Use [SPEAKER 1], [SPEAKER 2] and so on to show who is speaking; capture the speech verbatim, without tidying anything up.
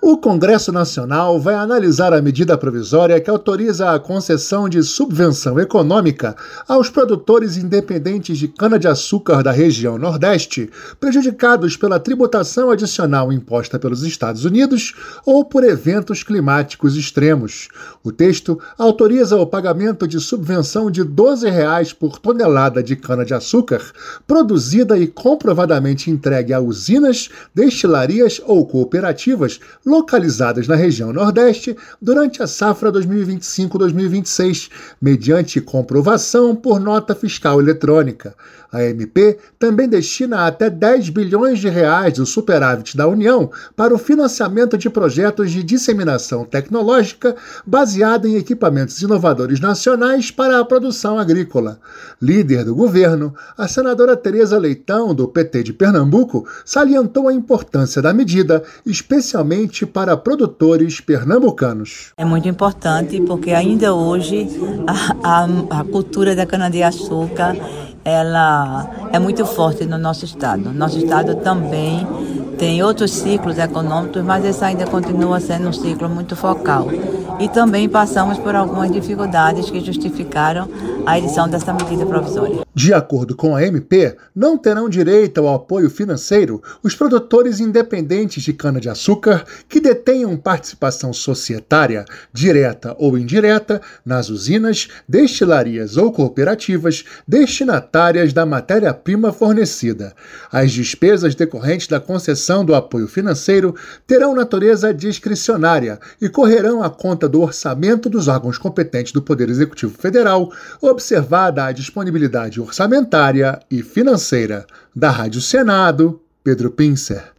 [SPEAKER 1] O Congresso Nacional vai analisar a medida provisória que autoriza a concessão de subvenção econômica aos produtores independentes de cana-de-açúcar da região Nordeste, prejudicados pela tributação adicional imposta pelos Estados Unidos ou por eventos climáticos extremos. O texto autoriza o pagamento de subvenção de doze reais por tonelada de cana-de-açúcar produzida e comprovadamente entregue a usinas, destilarias ou cooperativas localizadas na região Nordeste durante a safra dois mil e vinte e cinco a dois mil e vinte e seis, mediante comprovação por nota fiscal eletrônica. A M P também destina até dez bilhões de reais do superávit da União para o financiamento de projetos de disseminação tecnológica baseada em equipamentos inovadores nacionais para a produção agrícola. Líder do governo, a senadora Tereza Leitão, do P T de Pernambuco, salientou a importância da medida, especialmente para produtores pernambucanos.
[SPEAKER 2] É muito importante porque ainda hoje a, a, a cultura da cana-de-açúcar ela é muito forte no nosso estado. Nosso estado também tem outros ciclos econômicos, mas esse ainda continua sendo um ciclo muito focal. E também passamos por algumas dificuldades que justificaram a edição dessa medida provisória.
[SPEAKER 1] De acordo com a M P, não terão direito ao apoio financeiro os produtores independentes de cana-de-açúcar que detenham participação societária, direta ou indireta, nas usinas, destilarias ou cooperativas destinatárias da matéria-prima fornecida. As despesas decorrentes da concessão do apoio financeiro terão natureza discricionária e correrão à conta do orçamento dos órgãos competentes do Poder Executivo Federal, observada a disponibilidade orçamentária e financeira. Da Rádio Senado, Pedro Pincer.